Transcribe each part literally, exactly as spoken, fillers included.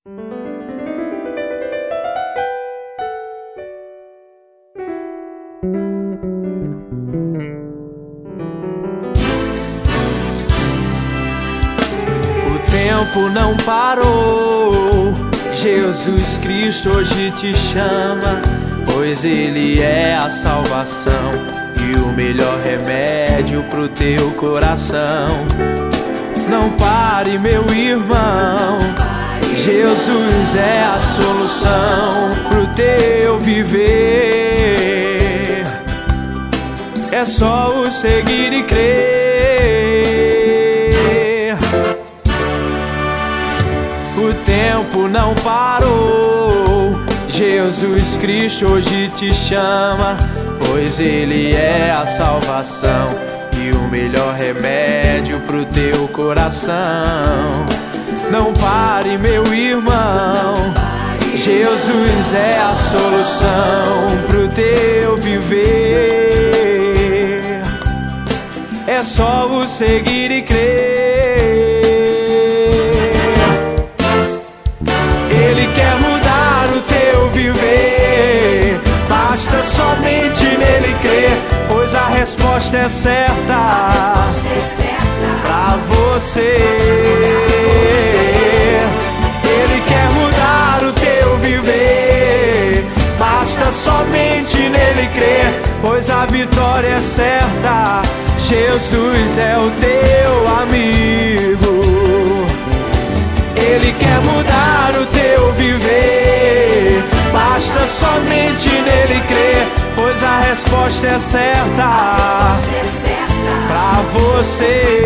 O tempo não parou, Jesus Cristo hoje te chama, pois Ele é a salvação e o melhor remédio pro teu coração. Não pare, meu irmão, Jesus é a solução pro teu viver. É só o seguir e crer. O tempo não parou, Jesus Cristo hoje te chama, pois Ele é a salvação e o melhor remédio pro teu coração. Não pare, meu irmão, Jesus é a solução pro teu viver. É só o seguir e crer. Ele quer mudar o teu viver, basta somente nele crer, pois a resposta é certa pra você. Ele quer mudar o teu viver, basta somente nele crer, pois a vitória é certa. Jesus é o teu amigo. Ele quer mudar o teu viver, basta somente nele crer, pois a resposta é certa pra você.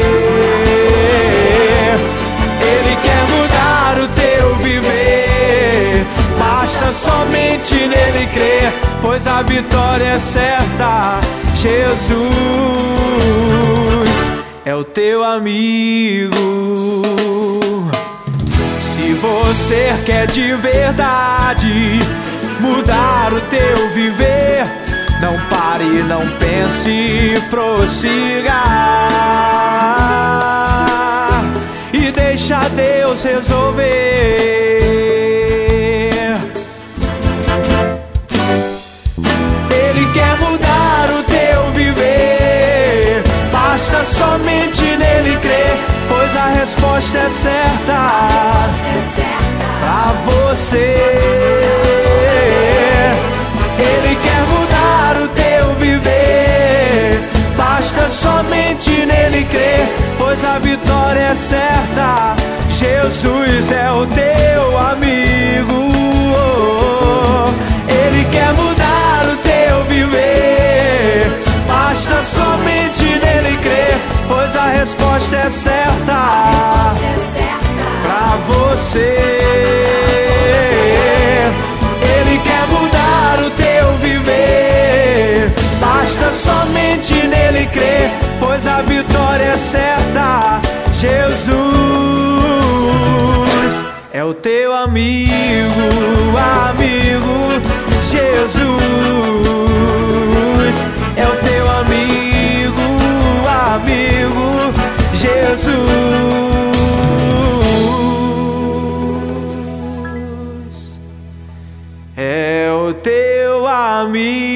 Ele quer mudar o teu viver, basta somente nele crer, pois a vitória é certa. Jesus é o teu amigo. Se você quer de verdade mudar o teu viver, não pare, não pense, prossiga e deixa Deus resolver. Ele quer mudar o teu viver, basta somente nele crer, pois a resposta é certa pra você. Ele quer mudar o teu viver, basta somente nele crer, pois a vitória é certa. Jesus é o teu amigo. Ele quer mudar o teu viver, basta somente nele crer, pois a resposta é certa pra você. Ele quer mudar o teu viver, basta somente nele crer, pois a vitória é certa. Jesus é o teu amigo, amigo. Jesus é o teu amigo, amigo. Jesus é o teu amigo.